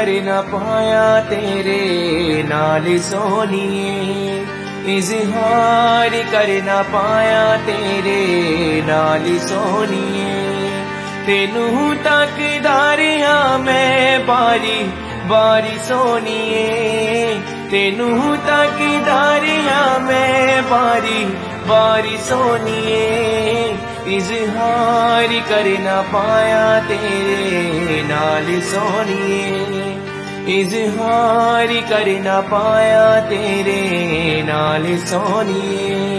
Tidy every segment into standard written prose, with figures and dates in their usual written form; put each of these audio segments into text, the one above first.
कर न पाया तेरे नाल सोनिए, इजहार कर न पाया तेरे नाल सोनिए। तेनू तकदारियां मैं बारी बारी सोनिए, तेनू तकदारियां मैं बारी बारी सोनिए। इजहार कर न पाया तेरे नाल सोनिए, इजहार कर न पाया तेरे नाल सोनिए।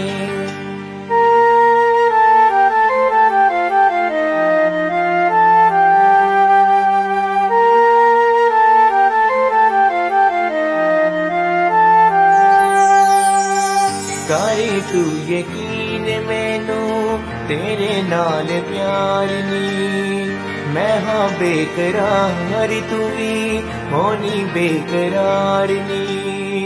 करे तू यकीन मैनू तेरे नाल प्यार नी, मैं हाँ बेकरार तू भी होनी बेकरार नी।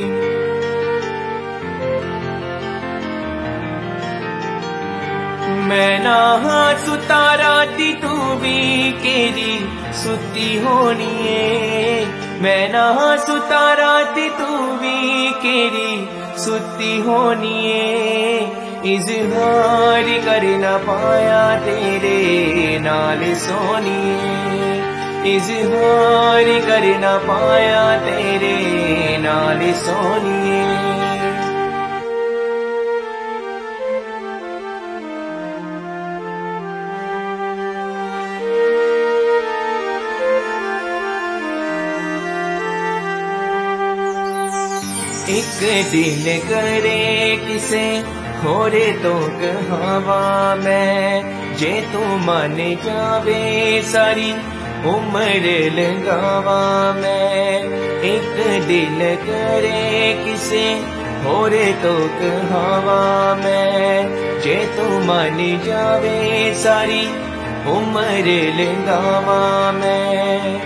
मैं ना हाँ सुता राती तू भी केरी सुती होनी है, मैं ना हाँ सुता राती तू भी केरी सुती होनी है। इजहार कर न पाया तेरे नाल सोनिए, इजहार कर न पाया तेरे नाल सोनिए। एक दिन करे किसे होरे तो कहावा मैं, जे तू मान जावे सारी उम्र लगावा मैं। एक दिन करे किसे होरे तो कहावा मैं, जे तू मान जावे सारी उम्र लगावा मैं।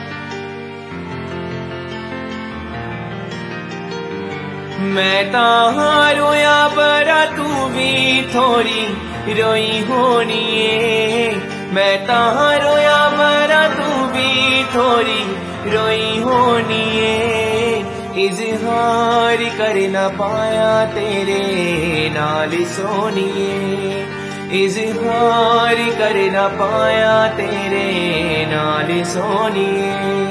मैं ताहाँ रोया बरा तू भी थोड़ी रोई होनी है, मैं ताहाँ रोया बरा तू भी थोड़ी रोई होनी है। इजहार कर न पाया तेरे नाल सोनिए, इजहार कर न पाया तेरे नाल सोनिए।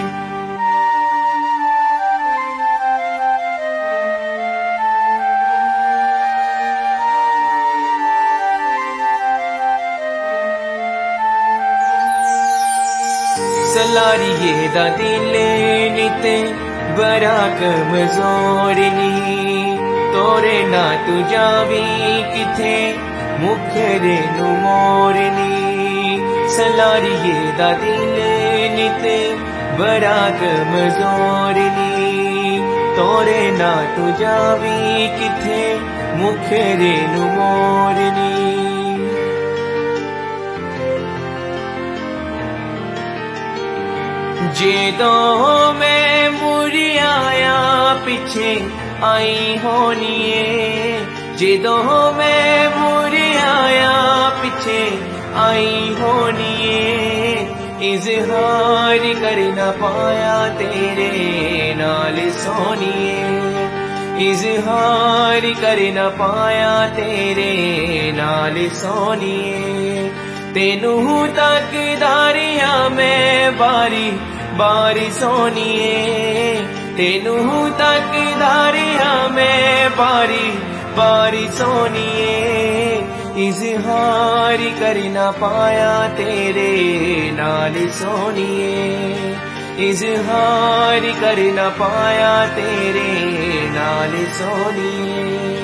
सलारिये दा दिल निते बड़ा कमजोर नी, तोरे ना तू जावी किथे मुखरे नू मोरनी। सलारिये दा दिल निते बड़ा कमजोर नी, तोरे ना तू जावी किथे मुखरे नू मोरनी। जेदो मैं मुड़ी आया पीछे आई होनी है, जेदो मैं मुड़ी आया पीछे आई होनी है। इजहार कर न पाया तेरे नाल सोनिए, इजहार कर न पाया तेरे नाल सोनिए। तेनू तकदारियां मैं बारी बारी सोनिए, तेनू तकदारियां मैं बारी बारी सोनिए। इजहार कर न पाया तेरे नाल सोनिए, इजहार कर न पाया तेरे नाल सोनिए।